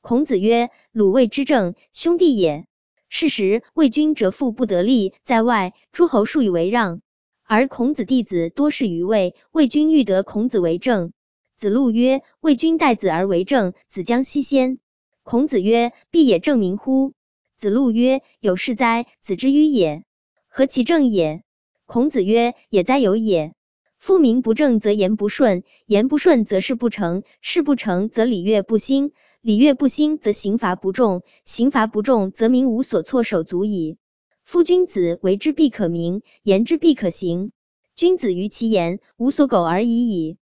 孔子曰：鲁卫之政，兄弟也。是时魏君折腹不得力，在外，诸侯数以为让。而孔子弟子多是于魏，魏君欲得孔子为政。子路曰：魏君待子而为政，子将西先。孔子曰：必也正名乎？子路曰：有是哉，子之迂也。何其正也？孔子曰：也哉有也。夫名不正则言不顺，言不顺则事不成，事不成则礼乐不兴，礼乐不兴则刑罚不重，刑罚不重则民无所措手足矣。夫君子为之必可名，言之必可行。君子于其言，无所苟而已矣。